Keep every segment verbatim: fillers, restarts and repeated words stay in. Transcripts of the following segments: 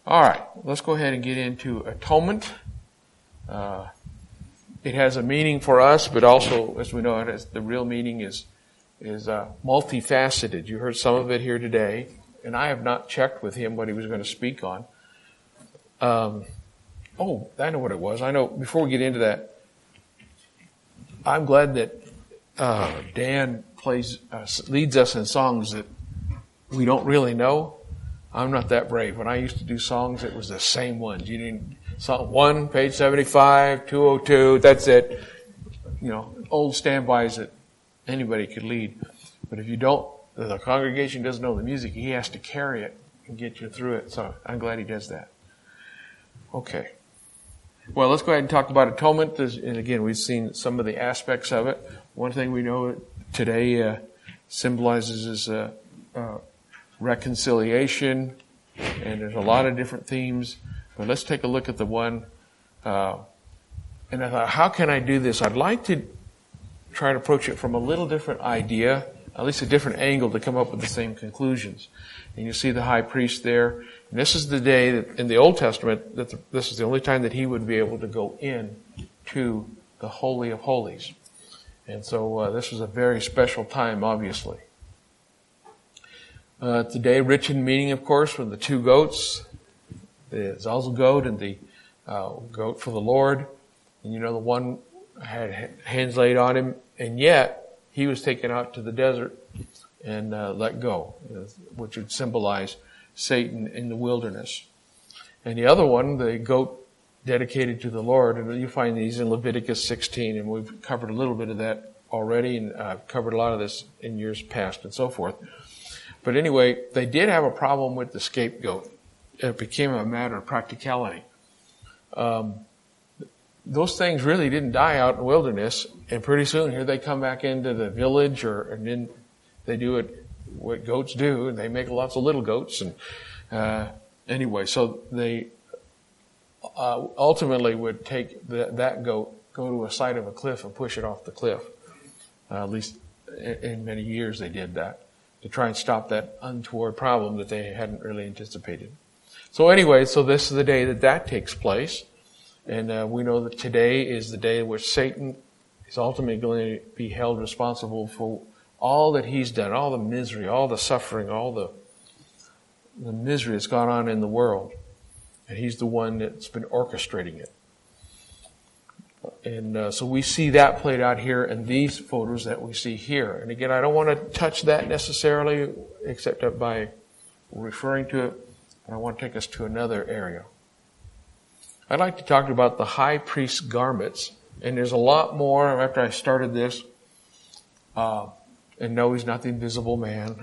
All right, let's go ahead and get into atonement. Uh, it has a meaning for us, but also, as we know, it has, the real meaning is is uh, multifaceted. You heard some of it here today, and I have not checked with him what he was going to speak on. Um, oh, I know what it was. I know. Before we get into that, I'm glad that uh, Dan plays uh, leads us in songs that we don't really know. I'm not that brave. When I used to do songs, it was the same ones. You didn't, song one, page seventy-five, two oh two, that's it. You know, old standbys that anybody could lead. But if you don't, the congregation doesn't know the music, he has to carry it and get you through it. So I'm glad he does that. Okay. Well, let's go ahead and talk about atonement. And again, we've seen some of the aspects of it. One thing we know today uh, symbolizes is uh, uh, reconciliation, and there's a lot of different themes. But let's take a look at the one. Uh, and I thought, how can I do this? I'd like to try to approach it from a little different idea, at least a different angle, to come up with the same conclusions. And you see the high priest there. And this is the day that in the Old Testament, that the, this is the only time that he would be able to go in to the Holy of Holies. And so uh, this was a very special time, obviously. Uh, today, rich in meaning, of course, with the two goats, the Zazel goat and the uh, goat for the Lord. And you know, the one had hands laid on him, and yet he was taken out to the desert and uh, let go, which would symbolize Satan in the wilderness. And the other one, the goat dedicated to the Lord, and you find these in Leviticus sixteen, and we've covered a little bit of that already, and uh, covered a lot of this in years past and so forth. But anyway, they did have a problem with the scapegoat. It became a matter of practicality. Um, those things really didn't die out in the wilderness, and pretty soon here they come back into the village, or and then they do it what goats do, and they make lots of little goats. And uh, anyway, so they uh, ultimately would take the, that goat, go to a side of a cliff, and push it off the cliff. Uh, at least in, in many years they did that, to try and stop that untoward problem that they hadn't really anticipated. So anyway, so this is the day that that takes place. And uh, we know that today is the day in which Satan is ultimately going to be held responsible for all that he's done, all the misery, all the suffering, all the the misery that's gone on in the world. And he's the one that's been orchestrating it. And uh, so we see that played out here in these photos that we see here. And again, I don't want to touch that necessarily, except by referring to it. I want to take us to another area. I'd like to talk about the high priest's garments. And there's a lot more after I started this. Uh, and no, he's not the invisible man.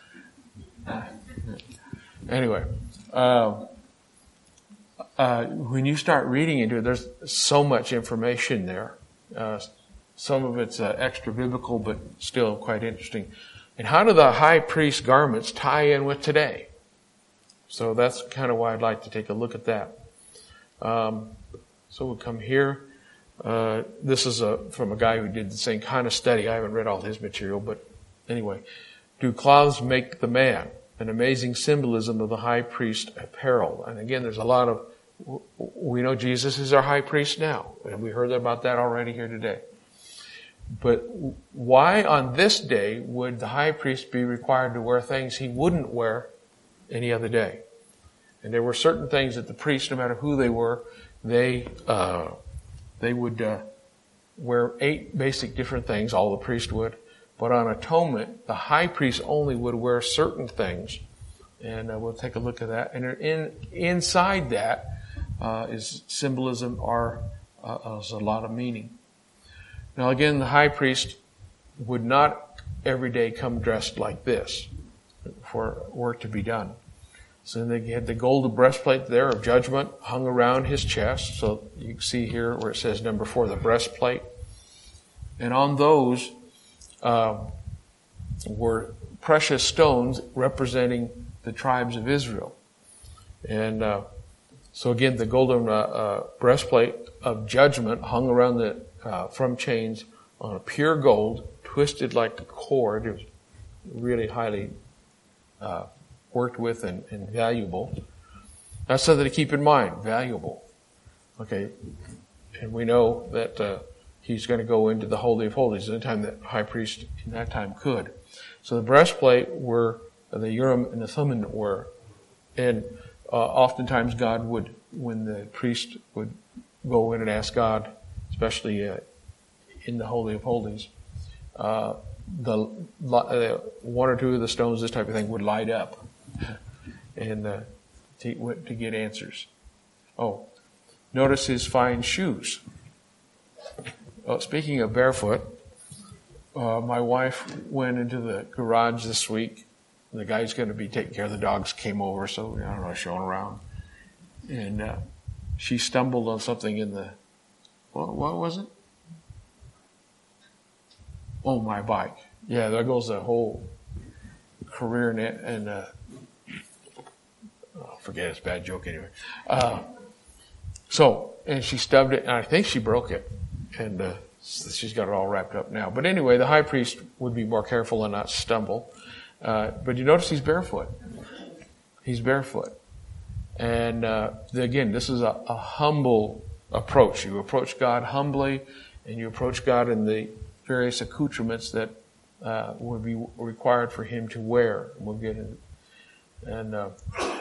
Anyway, uh, uh, when you start reading into it, there's so much information there. Uh, some of it's uh, extra biblical, but still quite interesting. And how do the high priest's garments tie in with today? So that's kind of why I'd like to take a look at that. Um, so we'll come here. Uh, this is a, from a guy who did the same kind of study. I haven't read all his material, but anyway. Do clothes make the man? An amazing symbolism of the high priest apparel. And again, there's a lot of, we know Jesus is our high priest now. And we heard about that already here today. But why on this day would the high priest be required to wear things he wouldn't wear any other day? And there were certain things that the priests, no matter who they were, they uh, they would uh, wear eight basic different things, all the priest would. But on atonement, the high priest only would wear certain things. And uh, we'll take a look at that. And in inside that uh, is symbolism, or uh, is a lot of meaning. Now again, the high priest would not every day come dressed like this for work to be done. So they had the golden breastplate there of judgment hung around his chest. So you can see here where it says number four, the breastplate. And on those uh, were precious stones representing the tribes of Israel. And uh, so again, the golden uh, uh, breastplate of judgment hung around the uh, from chains on a pure gold, twisted like a cord. It was really highly uh, worked with and, and valuable. That's something to keep in mind. Valuable. Okay. And we know that uh, he's going to go into the Holy of Holies anytime that high priest in that time could. So the breastplate were, the Urim and the Thummim were. And uh, oftentimes God would, when the priest would go in and ask God, especially uh, in the Holy of Holies, uh, the uh, one or two of the stones, this type of thing, would light up and uh, to, to get answers. Oh, notice his fine shoes. Oh, speaking of barefoot, uh, my wife went into the garage this week. The guy's going to be taking care of the dogs came over, so I don't know, showing around, and uh, she stumbled on something in the. What, what was it? Oh, my bike. Yeah, there goes the whole career in it. And, uh, oh, forget it, it's a bad joke anyway. Uh, so, and she stubbed it, and I think she broke it. And uh, she's got it all wrapped up now. But anyway, the high priest would be more careful and not stumble. Uh, but you notice he's barefoot. He's barefoot. And uh, again, this is a, a humble approach. You approach God humbly, and you approach God in the various accoutrements that uh, would be required for him to wear. We'll get in, and uh,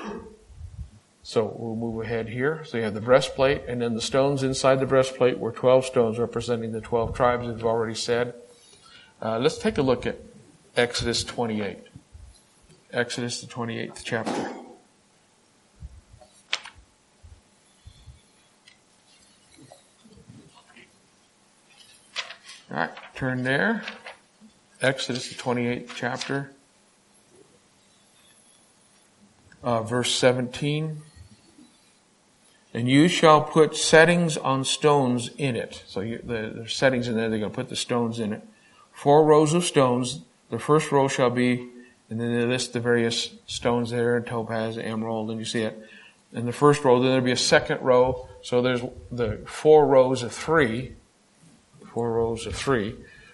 so we'll move ahead here. So you have the breastplate, and then the stones inside the breastplate were twelve stones representing the twelve tribes, as we've already said. Uh, let's take a look at Exodus twenty-eight. Exodus, the twenty-eighth chapter. All right, turn there. Exodus, the twenty-eighth chapter, uh, verse seventeen. And you shall put settings on stones in it. So you, the, there's settings in there. They're going to put the stones in it. Four rows of stones. The first row shall be, and then they list the various stones there, topaz, emerald, and you see it. In the first row, then there'll be a second row. So there's the four rows of three. Four rows of three.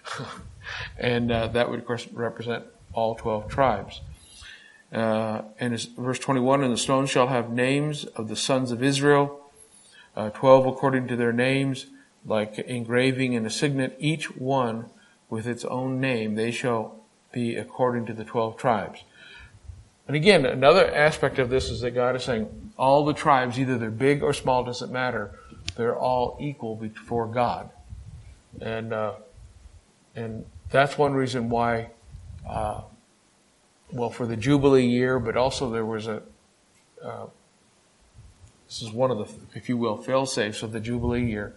and uh, that would, of course, represent all twelve tribes. Uh, and it's verse twenty-one, and the stones shall have names of the sons of Israel, uh, twelve according to their names, like engraving and a signet, each one with its own name. They shall be according to the twelve tribes. And again, another aspect of this is that God is saying all the tribes, either they're big or small, doesn't matter. They're all equal before God. And, uh, and that's one reason why, uh, well, for the Jubilee year, but also there was a, uh, this is one of the, if you will, fail-safes of the Jubilee year.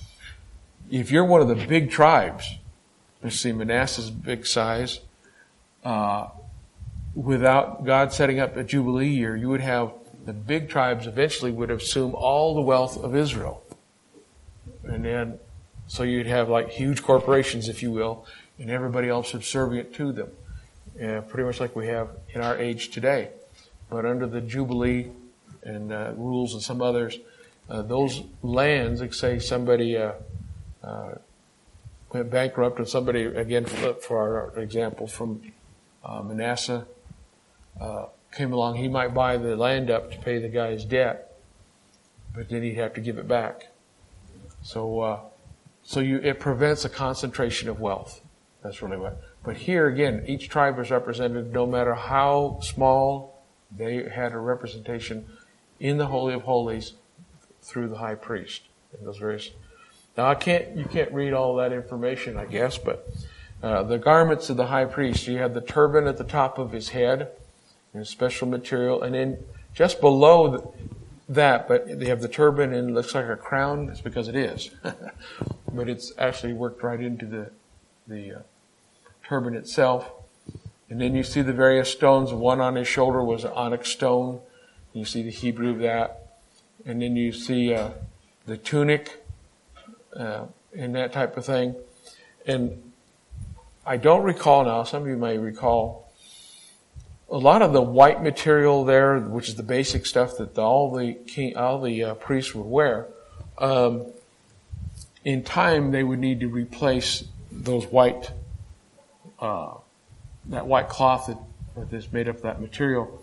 If you're one of the big tribes, let's see, Manasseh's big size, uh, without God setting up a Jubilee year, you would have the big tribes eventually would assume all the wealth of Israel. And then, so you'd have like huge corporations, if you will, and everybody else subservient to them. Uh, pretty much like we have in our age today. But under the Jubilee and uh, rules and some others, uh, those lands, like say somebody uh, uh, went bankrupt, and somebody, again, for, for our example, from uh, Manasseh uh, came along, he might buy the land up to pay the guy's debt, but then he'd have to give it back. So, uh, so you, it prevents a concentration of wealth. That's really what. But here again, each tribe is represented, no matter how small, they had a representation in the Holy of Holies through the high priest. In those various. Now I can't, you can't read all that information, I guess, but uh, the garments of the high priest, you have the turban at the top of his head, in special material, and then just below that, but they have the turban and it looks like a crown. It's because it is, but it's actually worked right into the the. Uh, turban itself. And then you see the various stones. One on his shoulder was an onyx stone. You see the Hebrew of that. And then you see uh, the tunic uh, and that type of thing. And I don't recall now, some of you may recall, a lot of the white material there, which is the basic stuff that the, all the king, all the uh, priests would wear, um, in time they would need to replace those white Uh, that white cloth that, that is made up of that material.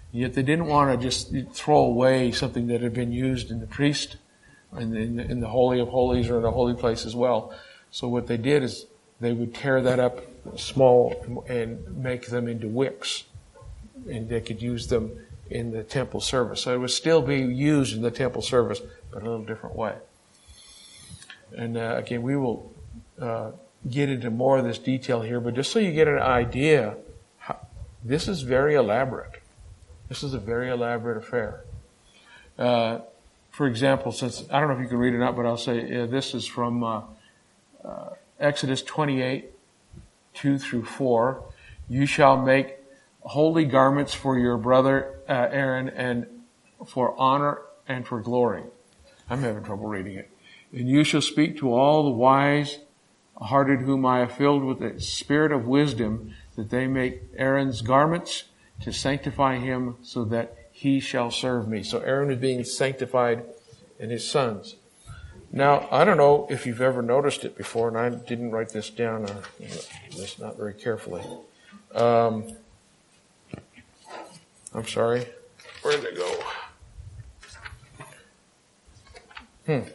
Yet they didn't want to just throw away something that had been used in the priest, in the, in the, in the Holy of Holies or in the holy place as well. So what they did is they would tear that up small and make them into wicks. And they could use them in the temple service. So it would still be used in the temple service, but a little different way. And uh, again, we will uh, get into more of this detail here, but just so you get an idea, how, this is very elaborate. This is a very elaborate affair. Uh, for example, since I don't know if you can read it out, but I'll say uh, this is from uh, uh, Exodus twenty-eight, two through four. You shall make holy garments for your brother uh, Aaron, and for honor and for glory. I'm having trouble reading it. And you shall speak to all the wise hearted whom I have filled with the spirit of wisdom, that they make Aaron's garments to sanctify him, so that he shall serve me. So Aaron is being sanctified and his sons. Now, I don't know if you've ever noticed it before, and I didn't write this down, or this not very carefully. Um, I'm sorry. Where did it go? Hmm.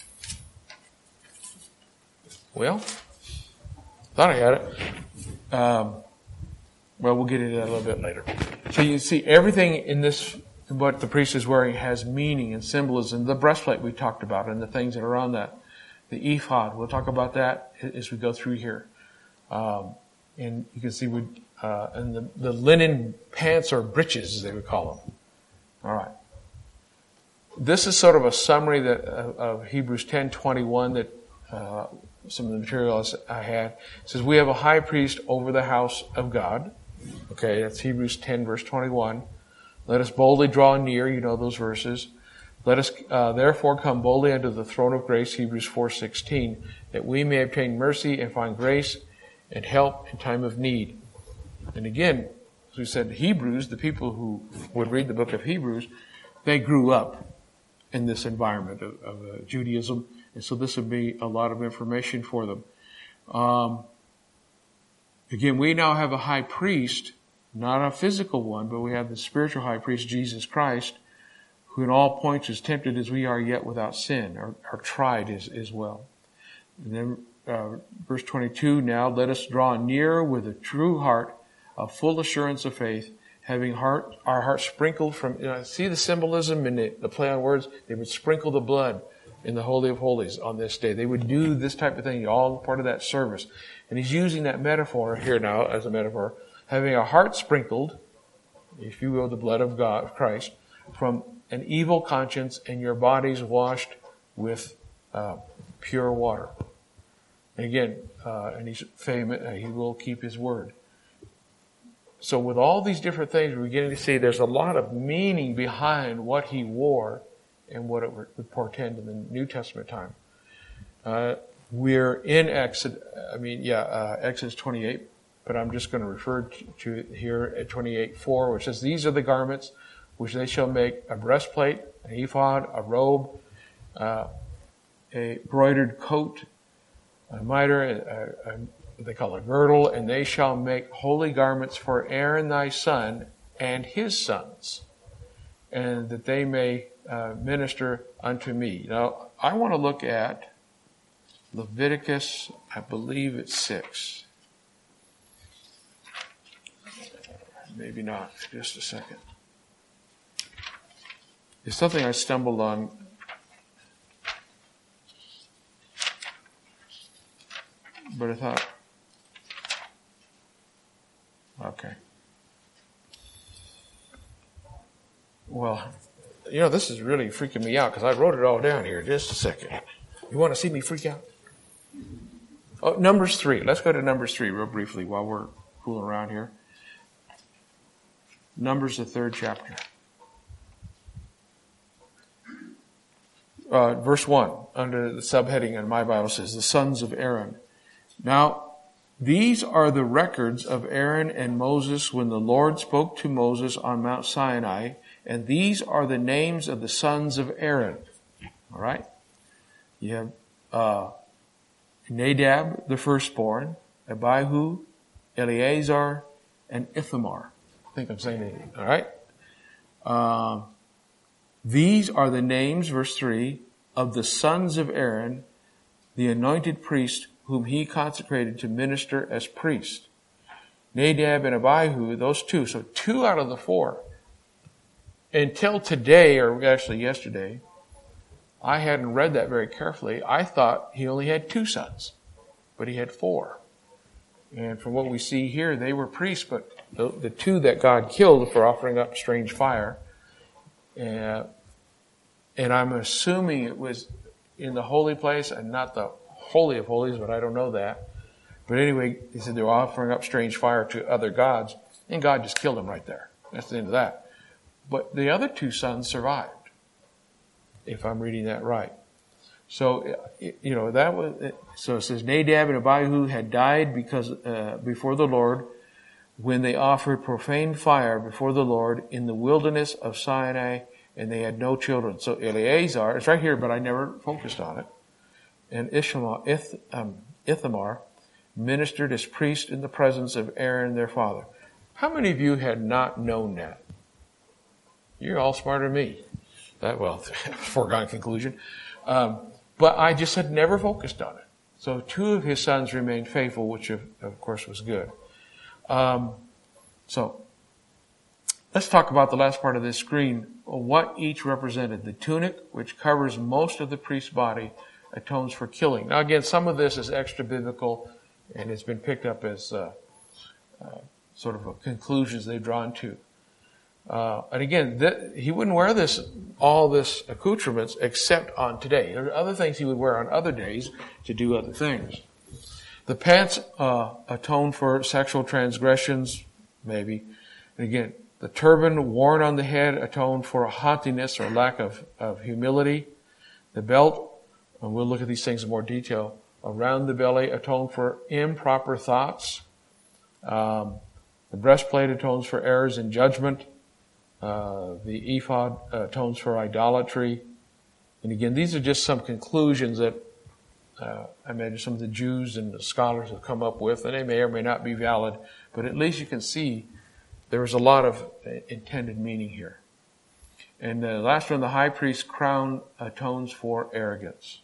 Well, thought I had it. Um, well, we'll get into that a little bit later. So you see, everything in this, what the priest is wearing, has meaning and symbolism. The breastplate we talked about and the things that are on that. The ephod, we'll talk about that as we go through here. Um, and you can see we, uh, and the, the linen pants or breeches, as they would call them. All right. This is sort of a summary that uh, of Hebrews ten twenty-one that uh, some of the materials I had. It says, we have a high priest over the house of God. Okay, that's Hebrews ten, verse twenty-one. Let us boldly draw near, you know those verses. Let us uh, therefore come boldly unto the throne of grace, Hebrews four sixteen, that we may obtain mercy and find grace and help in time of need. And again, as we said, Hebrews, the people who would read the book of Hebrews, they grew up in this environment of, of uh, Judaism, and so this would be a lot of information for them. Um, again, we now have a high priest, not a physical one, but we have the spiritual high priest, Jesus Christ, who in all points is tempted as we are, yet without sin, or, or tried as, as well. And then uh, verse twenty-two, now let us draw near with a true heart, a full assurance of faith, having heart, our hearts sprinkled from, you know, see the symbolism in the, the play on words? They would sprinkle the blood in the Holy of Holies on this day. They would do this type of thing, all part of that service. And he's using that metaphor here now as a metaphor, having a heart sprinkled, if you will, the blood of God, of Christ, from an evil conscience, and your bodies washed with uh, pure water. And again, uh, and he's famous, uh, he will keep his word. So with all these different things, we're beginning to see there's a lot of meaning behind what he wore and what it would portend in the New Testament time. Uh, we're in Exodus, I mean, yeah, uh, Exodus twenty-eight, but I'm just going to refer to it here at twenty-eight four, which says, these are the garments which they shall make: a breastplate, an ephod, a robe, uh, a broidered coat, a mitre, a, a, a, they call it a girdle, and they shall make holy garments for Aaron thy son and his sons, and that they may uh, minister unto me. Now, I want to look at Leviticus, I believe it's six. Maybe not. Just a second. It's something I stumbled on. But I thought, okay. Well, you know, this is really freaking me out because I wrote it all down here. Just a second. You want to see me freak out? Oh, Numbers three. Let's go to Numbers three real briefly while we're fooling around here. Numbers, the third chapter. Uh, verse one, under the subheading in my Bible says, the sons of Aaron. Now, these are the records of Aaron and Moses when the Lord spoke to Moses on Mount Sinai, and these are the names of the sons of Aaron. All right? You have uh, Nadab, the firstborn, Abihu, Eleazar, and Ithamar. I think I'm saying it. All right? Uh, These are the names, verse three, of the sons of Aaron, the anointed priest, whom he consecrated to minister as priest. Nadab and Abihu, those two, so two out of the four. Until today, or actually yesterday, I hadn't read that very carefully. I thought he only had two sons, but he had four. And from what we see here, they were priests, but the, the two that God killed for offering up strange fire, uh, and I'm assuming it was in the holy place and not the Holy of Holies, but I don't know that. But anyway, he said they were offering up strange fire to other gods, and God just killed them right there. That's the end of that. But the other two sons survived, if I'm reading that right. So, you know, that was, so it says Nadab and Abihu had died because, uh, before the Lord when they offered profane fire before the Lord in the wilderness of Sinai, and they had no children. So Eleazar, it's right here, but I never focused on it. And Ishmael, Ith, um, Ithamar ministered as priest in the presence of Aaron their father. How many of you had not known that? You're all smarter than me. That, well, foregone conclusion. Um, but I just had never focused on it. So two of his sons remained faithful, which of, of course was good. Um, so let's talk about the last part of this screen. What each represented. The tunic, which covers most of the priest's body, atones for killing. Now again, some of this is extra biblical, and it's been picked up as uh, uh, sort of a conclusions they've drawn to. Uh, and again, th- he wouldn't wear this, all this accoutrements except on today. There are other things he would wear on other days to do other things. The pants uh, atone for sexual transgressions, maybe. And again, the turban worn on the head atoned for haughtiness or lack of, of humility. The belt, and we'll look at these things in more detail, around the belly atoned for improper thoughts. Um, the breastplate atones for errors in judgment. Uh, the ephod atones for idolatry. And again, these are just some conclusions that uh, I imagine some of the Jews and the scholars have come up with, and they may or may not be valid, but at least you can see there was a lot of intended meaning here. And the last one, the high priest's crown atones for arrogance.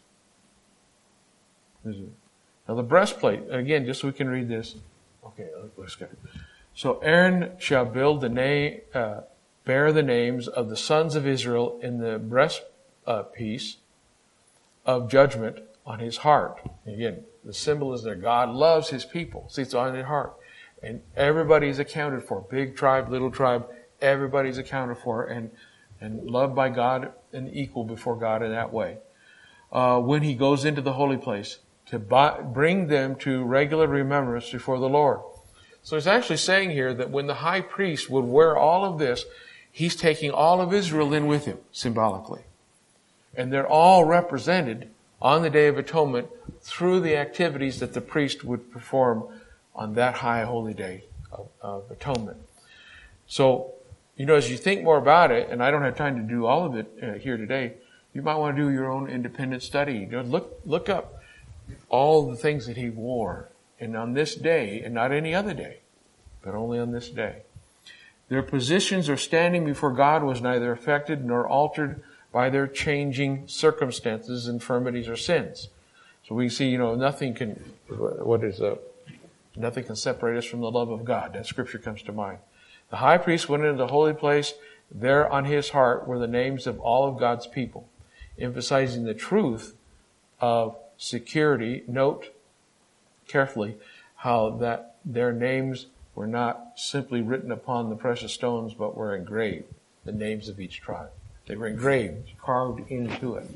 Now the breastplate, again, just so we can read this. Okay, let's go. So Aaron shall build the name, uh, bear the names of the sons of Israel in the breastpiece uh, of judgment on his heart. Again, the symbol is that God loves his people. See, it's on his heart. And everybody's accounted for. Big tribe, little tribe, everybody's accounted for and, and loved by God and equal before God in that way. Uh, when he goes into the holy place, to buy, bring them to regular remembrance before the Lord. So it's actually saying here that when the high priest would wear all of this, he's taking all of Israel in with him, symbolically. And they're all represented on the Day of Atonement through the activities that the priest would perform on that high holy day of, of atonement. So, you know, as you think more about it, and I don't have time to do all of it uh, here today, you might want to do your own independent study. You know, look, look up all the things that he wore, and on this day, and not any other day, but only on this day. Their positions or standing before God was neither affected nor altered by their changing circumstances, infirmities, or sins. So we see, you know, nothing can, what is a, nothing can separate us from the love of God. That scripture comes to mind. The high priest went into the holy place. There on his heart were the names of all of God's people, emphasizing the truth of security. Note carefully how that their names were not simply written upon the precious stones, but were engraved, the names of each tribe. They were engraved, carved into it.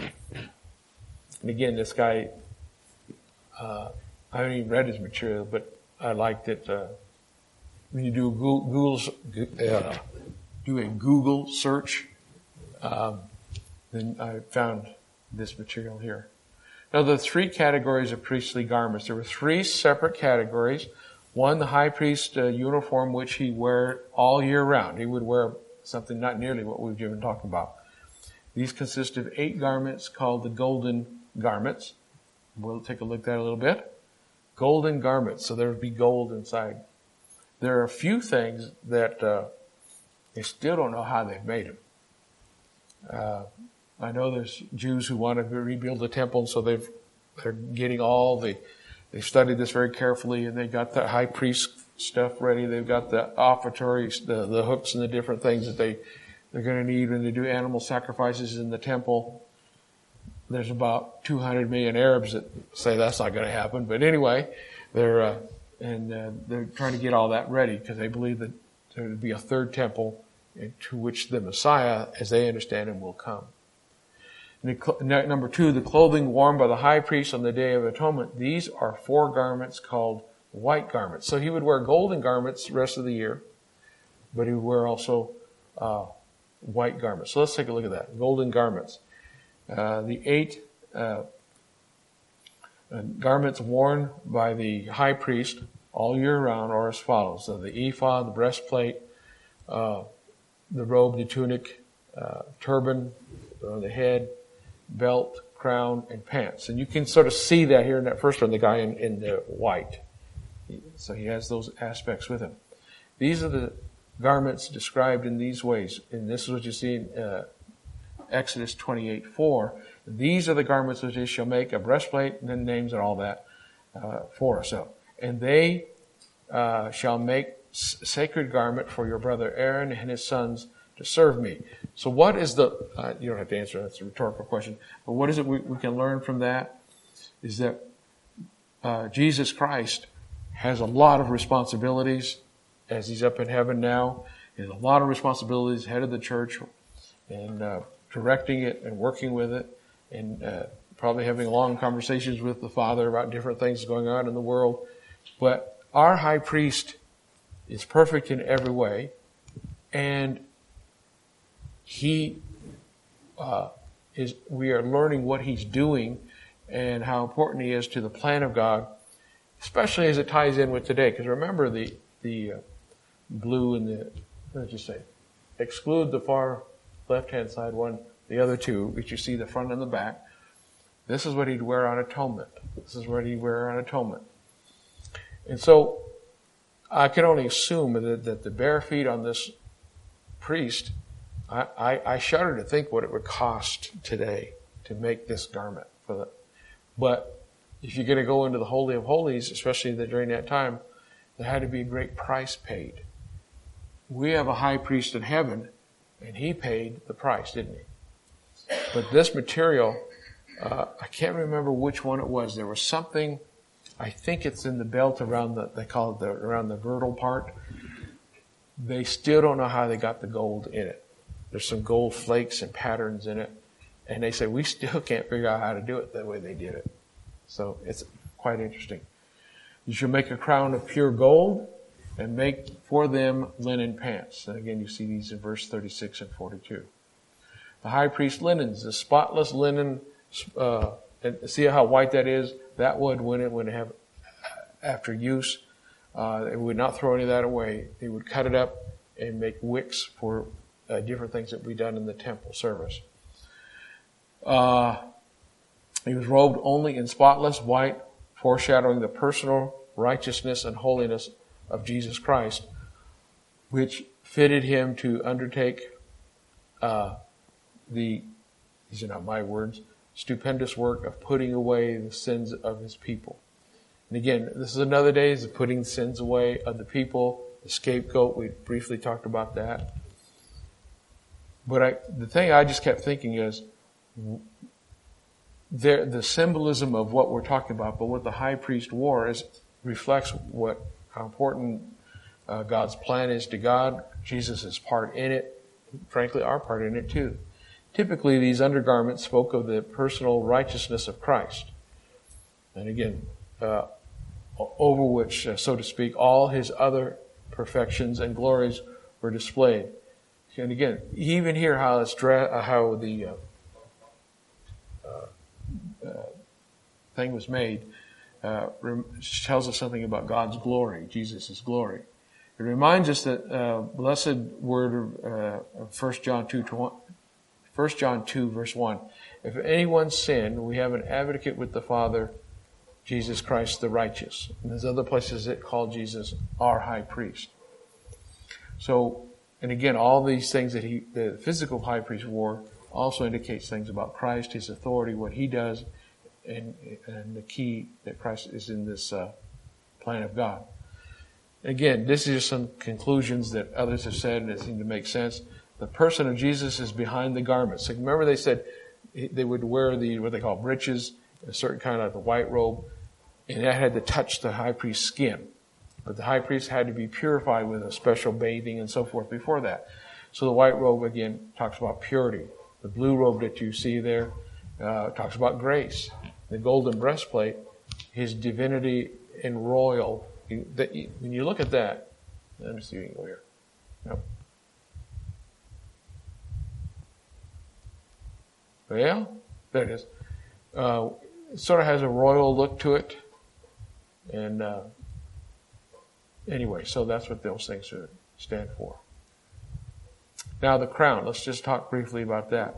And again, this guy, uh, I haven't even read his material, but I liked it. Uh, when you do a Google, uh, do a Google search, um, then I found this material here. Now, the three categories of priestly garments. There were three separate categories. One, the high priest uh, uniform, which he wore all year round. He would wear something not nearly what we've been talking about. These consist of eight garments called the golden garments. We'll take a look at that a little bit. Golden garments, so there would be gold inside. There are a few things that uh, They still don't know how they've made them. Uh, I know there's Jews who want to rebuild the temple, and so they've, they're getting all the, they've studied this very carefully, and they've got the high priest stuff ready. They've got the offertories, the, the hooks and the different things that they, they're going to need when they do animal sacrifices in the temple. There's about two hundred million Arabs that say that's not going to happen. But anyway, they're, uh, and, uh, they're trying to get all that ready because they believe that there will be a third temple to which the Messiah, as they understand him, will come. And the, number two, the clothing worn by the high priest on the Day of Atonement. These are four garments called white garments. So he would wear golden garments the rest of the year, but he would wear also uh, white garments. So let's take a look at that. Golden garments. Uh, the eight uh, uh, garments worn by the high priest all year round are as follows. So the ephod, the breastplate, uh, the robe, the tunic, uh, turban on the head, belt, crown, and pants. And you can sort of see that here in that first one, the guy in, in the white. So he has those aspects with him. These are the garments described in these ways. And this is what you see in uh, Exodus twenty-eight four. These are the garments which you shall make, a breastplate, and then names and all that uh, for us. So, and they uh, shall make s- sacred garment for your brother Aaron and his sons to serve me. So what is the, uh, you don't have to answer, that's a rhetorical question, but what is it we, we can learn from that? Is that uh, Jesus Christ has a lot of responsibilities as he's up in heaven now. He has a lot of responsibilities, head of the church, and uh, directing it and working with it, and uh, probably having long conversations with the Father about different things going on in the world. But our high priest is perfect in every way, and he uh, is. we are learning what he's doing and how important he is to the plan of God, especially as it ties in with today. Because remember, the the uh, blue and the, what did you say? Exclude the far left-hand side one, the other two, which you see the front and the back. This is what he'd wear on atonement. This is what he'd wear on atonement. And so I can only assume that, that the bare feet on this priest, I, I, I shudder to think what it would cost today to make this garment for the. But if you're going to go into the Holy of Holies, especially during that time, there had to be a great price paid. We have a high priest in heaven, and he paid the price, didn't he? But this material, uh, I can't remember which one it was. There was something, I think it's in the belt around the, they call it the, around the girdle part. They still don't know how they got the gold in it. There's some gold flakes and patterns in it. And they say, we still can't figure out how to do it the way they did it. So it's quite interesting. You shall make a crown of pure gold and make for them linen pants. And again, you see these in verse thirty-six and forty-two. The high priest linens, the spotless linen, uh, and see how white that is? That would, when it would have, after use, uh, they would not throw any of that away. They would cut it up and make wicks for uh, different things that would be done in the temple service. Uh, he was robed only in spotless white, foreshadowing the personal righteousness and holiness of Jesus Christ, which fitted him to undertake uh, the, these are not my words, stupendous work of putting away the sins of his people. And again, this is another day of putting the sins away of the people, the scapegoat. We briefly talked about that. But I, the thing I just kept thinking is, there, the symbolism of what we're talking about, but what the high priest wore is reflects what how important uh, God's plan is to God. Jesus' part in it, frankly, our part in it too. Typically, these undergarments spoke of the personal righteousness of Christ, and again, uh, over which, uh, so to speak, all his other perfections and glories were displayed. And again, even here, how it's dra- uh, how the uh, uh, uh, thing was made uh, rem- tells us something about God's glory, Jesus' glory. It reminds us that uh, blessed word of uh, First John two, First John two, verse one. If anyone sin, we have an advocate with the Father, Jesus Christ the righteous. And there's other places that call Jesus our high priest. So And again, all these things that he, the physical high priest wore also indicates things about Christ, his authority, what he does, and, and the key that Christ is in this uh, plan of God. Again, this is just some conclusions that others have said and that seem to make sense. The person of Jesus is behind the garments. So remember they said they would wear the, what they call breeches, a certain kind of the white robe, and that had to touch the high priest's skin. But the high priest had to be purified with a special bathing and so forth before that. So the white robe, again, talks about purity. The blue robe that you see there uh, talks about grace. The golden breastplate, his divinity and royal. You, that you, when you look at that, let me see if you can go here. Yep. Well, there it is. Uh, it sort of has a royal look to it. And uh, anyway, so that's what those things stand for. Now the crown, let's just talk briefly about that.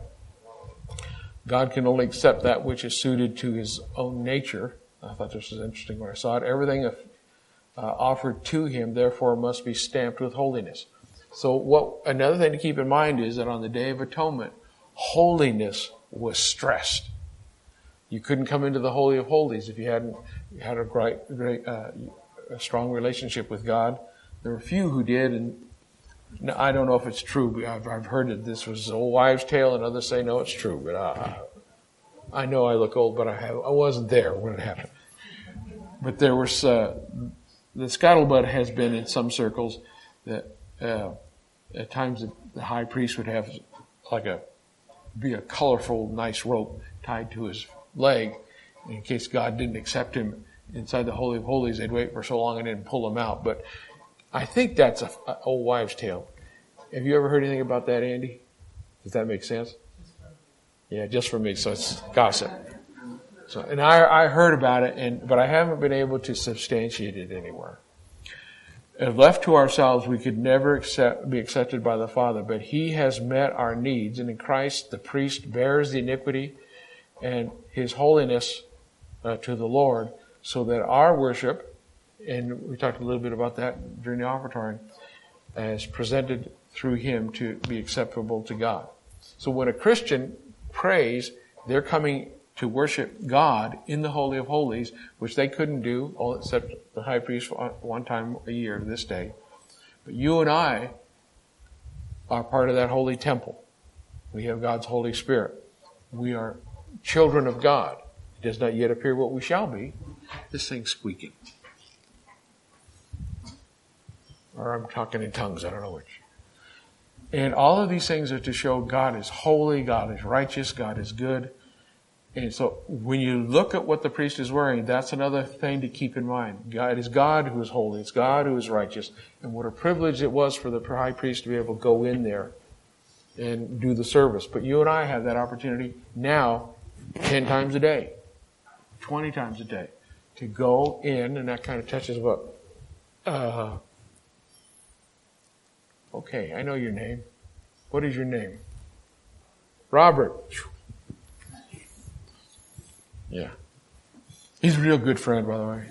God can only accept that which is suited to his own nature. I thought this was interesting when I saw it. Everything uh, offered to him, therefore, must be stamped with holiness. So what? Another thing to keep in mind is that on the Day of Atonement, holiness was stressed. You couldn't come into the Holy of Holies if you hadn't had a great, great uh, a strong relationship with God. There were few who did, and now, I don't know if it's true, but I've, I've heard that this was an old wives' tale, and others say, no, it's true. But I, I know I look old, but I, have, I wasn't there when it happened. But there was, uh, the scuttlebutt has been in some circles that uh, at times the, the high priest would have like a, be a colorful, nice rope tied to his leg. In case God didn't accept him inside the Holy of Holies, they'd wait for so long and then pull him out. But I think that's a, a old wives' tale. Have you ever heard anything about that, Andy? Does that make sense? Yeah, just for me. So it's gossip. So, and I, I heard about it, and but I haven't been able to substantiate it anywhere. If left to ourselves, we could never accept, be accepted by the Father. But He has met our needs, and in Christ, the priest bears the iniquity and His holiness uh, to the Lord, so that our worship, and we talked a little bit about that during the offertory, as presented through Him to be acceptable to God. So when a Christian prays, they're coming to worship God in the Holy of Holies, which they couldn't do, all except the high priest one time a year to this day. But you and I are part of that holy temple. We have God's Holy Spirit. We are children of God. It does not yet appear what we shall be. This thing's squeaking. Or I'm talking in tongues, I don't know which. And all of these things are to show God is holy, God is righteous, God is good. And so when you look at what the priest is wearing, that's another thing to keep in mind. God, it is God who is holy, it's God who is righteous. And what a privilege it was for the high priest to be able to go in there and do the service. But you and I have that opportunity now ten times a day, twenty times a day, to go in, and that kind of touches what? Uh, okay, I know your name. What is your name? Robert. Yeah. He's a real good friend, by the way.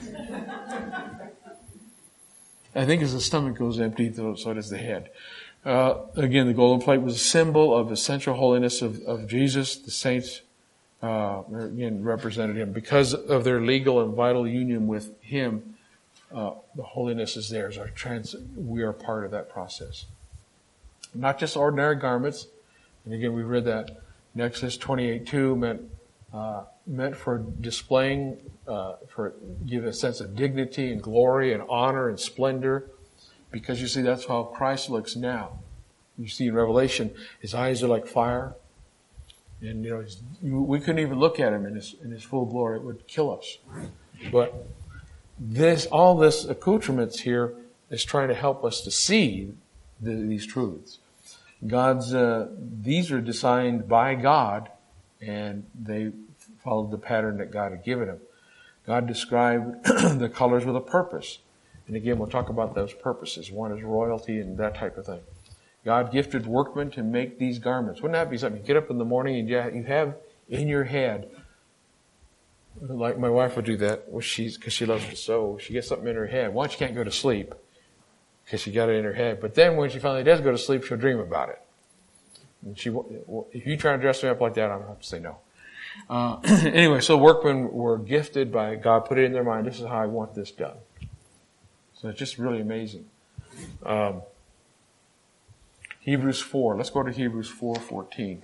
I think as the stomach goes empty, so does the head. Uh, again, the golden plate was a symbol of the essential holiness of, of Jesus. The saints, uh, again, represented Him. Because of their legal and vital union with Him, uh, the holiness is theirs. Our trans, we are part of that process. Not just ordinary garments. And again, we read that in Exodus twenty-eight two meant, uh, meant for displaying, uh, for give a sense of dignity and glory and honor and splendor. Because you see, that's how Christ looks now. You see in Revelation, His eyes are like fire. And, you know, we couldn't even look at Him in His, in His full glory. It would kill us. But this, all this accoutrements here is trying to help us to see the, these truths. God's, uh, these are designed by God, and they followed the pattern that God had given Him. God described the colors with a purpose. And again, we'll talk about those purposes. One is royalty and that type of thing. God gifted workmen to make these garments. Wouldn't that be something? You get up in the morning and you have in your head, like my wife would do that, because she loves to sew. She gets something in her head. Once she can't go to sleep, because she got it in her head. But then when she finally does go to sleep, she'll dream about it. And she, if you try to dress me up like that, I'm going to have to say no. Uh, anyway, so workmen were gifted by God, put it in their mind, this is how I want this done. So it's just really amazing. Um, Hebrews four. Let's go to Hebrews four fourteen.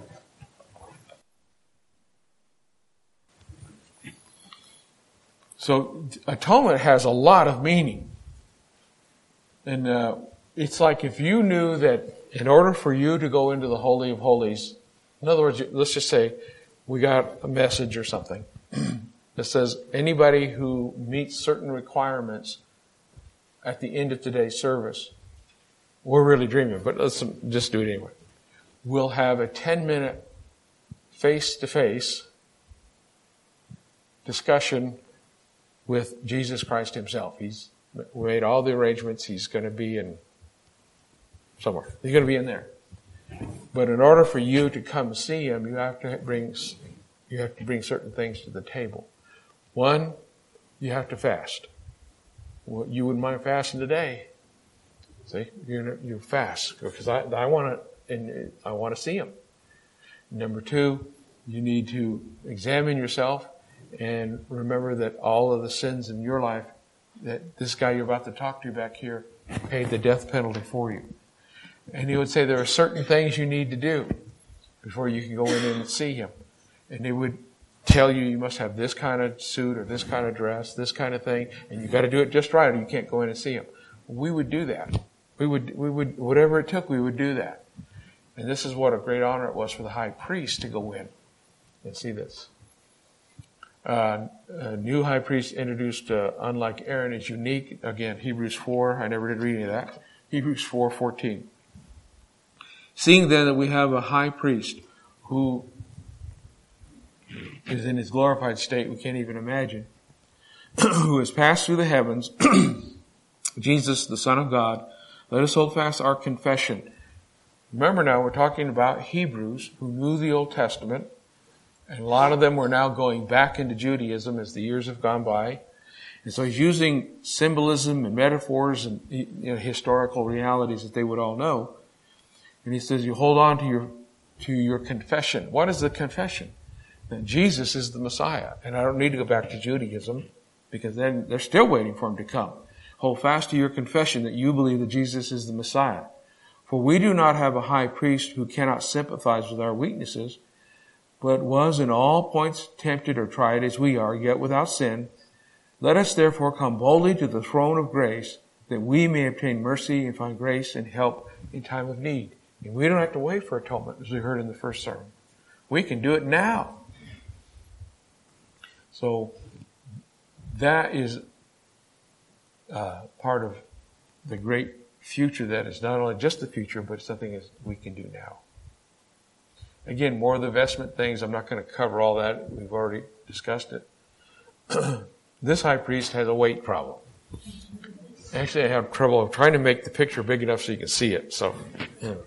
So atonement has a lot of meaning. And uh, it's like if you knew that in order for you to go into the Holy of Holies, in other words, let's just say we got a message or something that says anybody who meets certain requirements at the end of today's service, we're really dreaming, but let's just do it anyway. We'll have a ten-minute face-to-face discussion with Jesus Christ himself. He's made all the arrangements. He's going to be in somewhere. He's going to be in there. But in order for you to come see him, you have to bring you have to bring certain things to the table. One, you have to fast. Well, you wouldn't mind fasting today. See, you you fast because I I want to and I want to see him. Number two, you need to examine yourself and remember that all of the sins in your life, that this guy you're about to talk to back here paid the death penalty for you. And he would say there are certain things you need to do before you can go in and see him. And they would tell you you must have this kind of suit or this kind of dress, this kind of thing, and you got to do it just right or you can't go in and see him. We would do that. We would, we would, whatever it took, we would do that. And this is what a great honor it was for the high priest to go in and see this. Uh, a new high priest introduced, uh, unlike Aaron, is unique. Again, Hebrews four. I never did read any of that. Hebrews four fourteen. Seeing then that we have a high priest who is in his glorified state, we can't even imagine, who has passed through the heavens, Jesus, the Son of God, let us hold fast our confession. Remember now, we're talking about Hebrews who knew the Old Testament, and a lot of them were now going back into Judaism as the years have gone by. And so he's using symbolism and metaphors and, you know, historical realities that they would all know. And he says, you hold on to your, to your confession. What is the confession? That Jesus is the Messiah. And I don't need to go back to Judaism because then they're still waiting for him to come. Hold fast to your confession that you believe that Jesus is the Messiah. For we do not have a high priest who cannot sympathize with our weaknesses, but was in all points tempted or tried as we are, yet without sin. Let us therefore come boldly to the throne of grace, that we may obtain mercy and find grace and help in time of need. And we don't have to wait for atonement, as we heard in the first sermon. We can do it now. So that is uh, part of the great future that is not only just the future, but something that we can do now. Again, more of the vestment things, I'm not going to cover all that. We've already discussed it. This high priest has a weight problem. Actually, I have trouble trying to make the picture big enough so you can see it. So, anyway.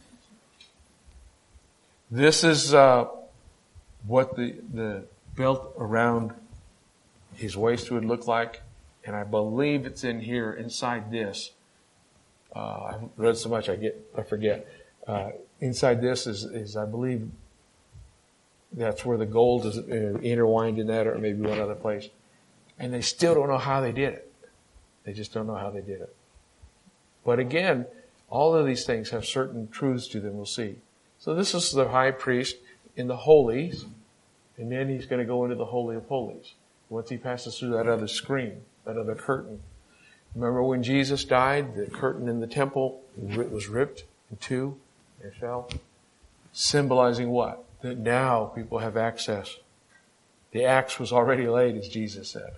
This is uh, what the, the belt around his waist would look like. And I believe it's in here, inside this. Uh, I've read so much I get, I forget. Uh, inside this is, is, I believe, that's where the gold is intertwined in that, or maybe one other place. And they still don't know how they did it. They just don't know how they did it. But again, all of these things have certain truths to them, we'll see. So this is the high priest in the holies, and then he's going to go into the Holy of Holies. Once he passes through that other screen, that other curtain. Remember when Jesus died, the curtain in the temple was ripped in two. It fell. Symbolizing what? That now people have access. The axe was already laid, as Jesus said.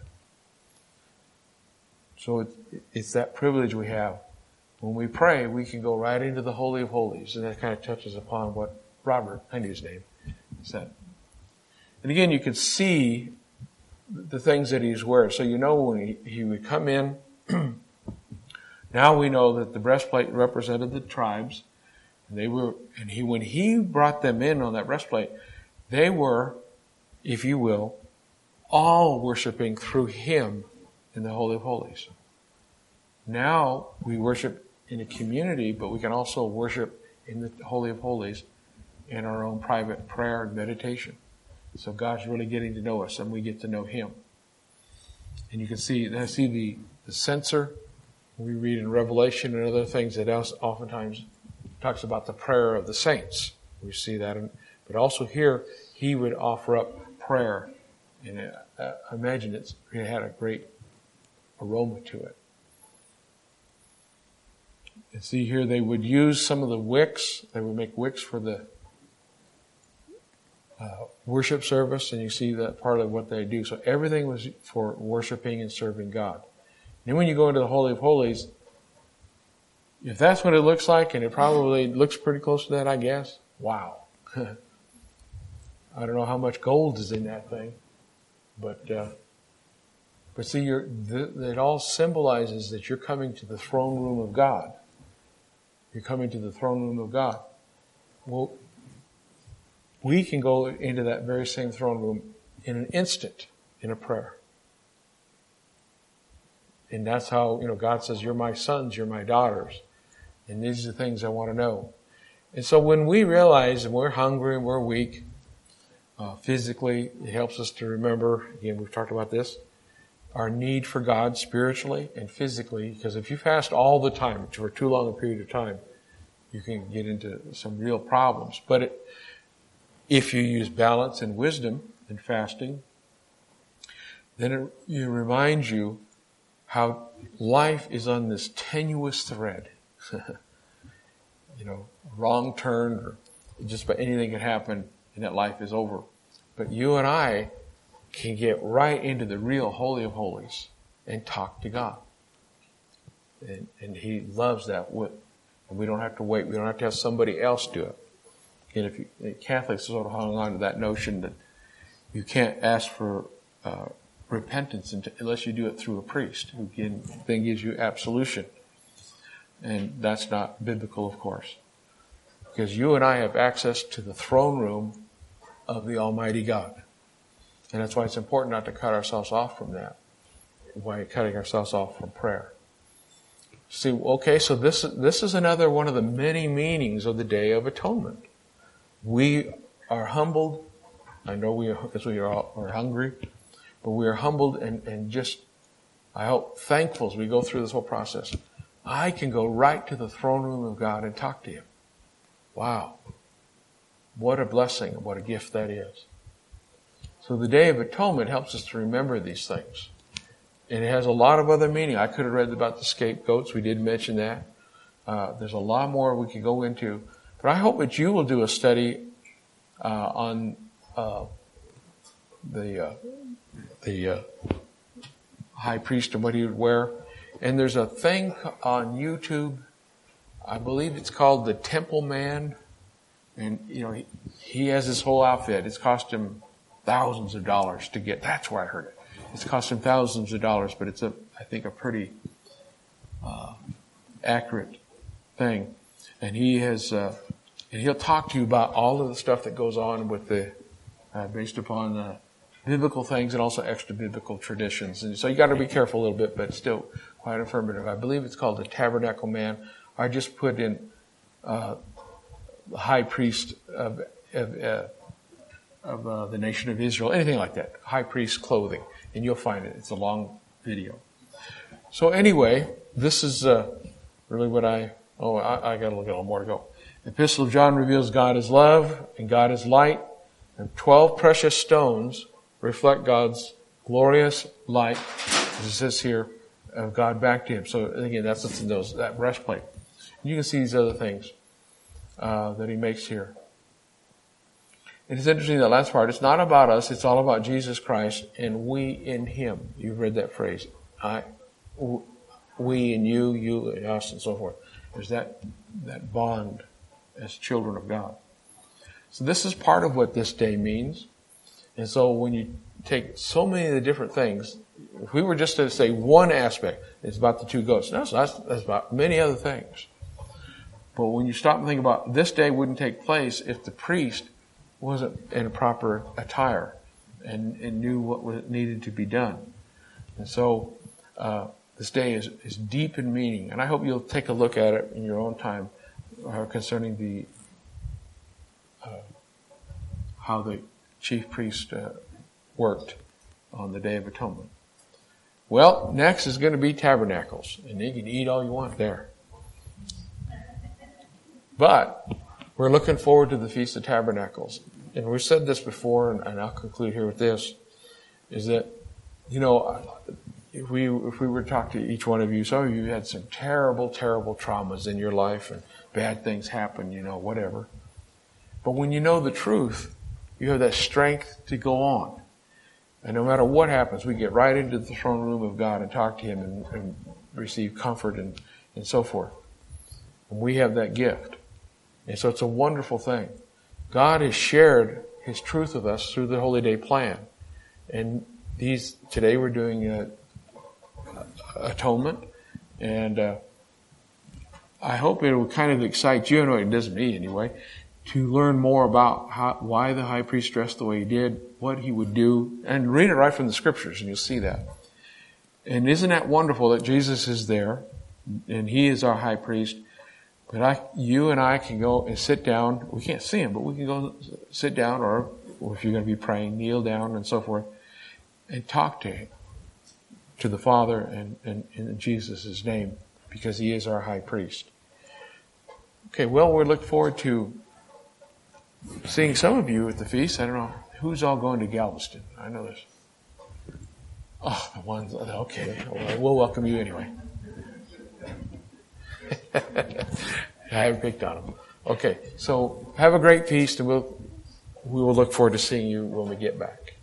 So it, it's that privilege we have. When we pray, we can go right into the Holy of Holies. And that kind of touches upon what Robert, I knew his name, said. And again, you can see the things that he's wearing. So you know when he, he would come in, now we know that the breastplate represented the tribes. And they were, and he, when he brought them in on that breastplate, they were, if you will, all worshiping through him in the Holy of Holies. Now we worship in a community, but we can also worship in the Holy of Holies in our own private prayer and meditation. So God's really getting to know us, and we get to know Him. And you can see, I see the, the censer. We read in Revelation and other things that oftentimes talks about the prayer of the saints. We see that. In, but also here, he would offer up prayer. And uh, I imagine it's, it had a great aroma to it. And see here, they would use some of the wicks. They would make wicks for the uh, worship service. And you see that part of what they do. So everything was for worshiping and serving God. And when you go into the Holy of Holies, if that's what it looks like, and it probably looks pretty close to that, I guess, wow. I don't know how much gold is in that thing. But uh, but see, you're, th- it all symbolizes that you're coming to the throne room of God. You're coming to the throne room of God. Well, we can go into that very same throne room in an instant in a prayer. And that's how, you know, God says, you're my sons, you're my daughters. And these are the things I want to know. And so when we realize we're hungry and we're weak, uh, physically, it helps us to remember, again, we've talked about this, our need for God spiritually and physically. Because if you fast all the time, for too long a period of time, you can get into some real problems. But it, if you use balance and wisdom in fasting, then it, it reminds you how life is on this tenuous thread. You know, wrong turn or just about anything can happen and that life is over. But you and I can get right into the real Holy of Holies and talk to God. And, and He loves that. And we don't have to wait. We don't have to have somebody else do it. And if you, Catholics sort of hung on to that notion that you can't ask for uh, repentance unless you do it through a priest who can, then gives you absolution. And that's not biblical, of course. Because you and I have access to the throne room of the Almighty God. And that's why it's important not to cut ourselves off from that. Why cutting ourselves off from prayer. See, okay, so this, this is another one of the many meanings of the Day of Atonement. We are humbled. I know we are, because we are, all, are hungry. But we are humbled and, and just, I hope, thankful as we go through this whole process. I can go right to the throne room of God and talk to Him. Wow. What a blessing and what a gift that is. So the Day of Atonement helps us to remember these things. And it has a lot of other meaning. I could have read about the scapegoats. We did mention that. Uh, there's a lot more we could go into. But I hope that you will do a study uh, on uh, the... Uh, the uh, high priest and what he would wear. And there's a thing on YouTube, I believe it's called the Temple Man. And, you know, he, he has this whole outfit. It's cost him thousands of dollars to get. That's where I heard it. It's cost him thousands of dollars, but it's a, I think, a pretty uh, accurate thing. And he has, uh, and he'll talk to you about all of the stuff that goes on with the, uh, based upon the biblical things and also extra biblical traditions. And so you got to be careful a little bit, but still quite affirmative. I believe it's called the Tabernacle Man. I just put in uh, the high priest of, of, uh, of uh, the nation of Israel, anything like that. High priest clothing, and you'll find it. It's a long video. So anyway, this is uh, really what I. Oh, I, I got a little more to go. The Epistle of John reveals God is love and God is light, and twelve precious stones reflect God's glorious light, as it says here, of God back to Him. So again, that's what's in those, that breastplate. And you can see these other things uh, that He makes here. And it's interesting, that last part, it's not about us, it's all about Jesus Christ and we in Him. You've read that phrase. I, we and you, you and us, and so forth. There's that, that bond as children of God. So this is part of what this day means. And so when you take so many of the different things, if we were just to say one aspect, it's about the two goats. No, so that's, that's about many other things. But when you stop and think about, this day wouldn't take place if the priest wasn't in a proper attire and, and knew what was needed to be done. And so uh, This day is, is deep in meaning, and I hope you'll take a look at it in your own time uh, concerning the uh, how the chief priest uh, worked on the Day of Atonement. Well, next is going to be Tabernacles, and you can eat all you want there. But we're looking forward to the Feast of Tabernacles. And we've said this before, and, and I'll conclude here with this, is that, you know, if we if we were to talk to each one of you, some of you had some terrible, terrible traumas in your life, and bad things happen, you know, whatever. But when you know the truth, you have that strength to go on. And no matter what happens, we get right into the throne room of God and talk to Him and, and receive comfort and, and so forth. And we have that gift. And so it's a wonderful thing. God has shared His truth with us through the Holy Day plan. And these today we're doing a, a atonement. And uh, I hope it will kind of excite you, I know it does me anyway, to learn more about how, why the high priest dressed the way he did, what he would do, and read it right from the scriptures, and you'll see that. And isn't that wonderful that Jesus is there, and He is our high priest, but I, you and I can go and sit down. We can't see Him, but we can go sit down, or, or if you're going to be praying, kneel down and so forth, and talk to Him, to the Father and, and in Jesus' name, because He is our high priest. Okay, well, we look forward to seeing some of you at the feast. I don't know who's all going to Galveston. I know there's. Oh, the ones. Okay, well, we'll welcome you anyway. I haven't picked on them. Okay, so have a great feast, and we'll we will look forward to seeing you when we get back.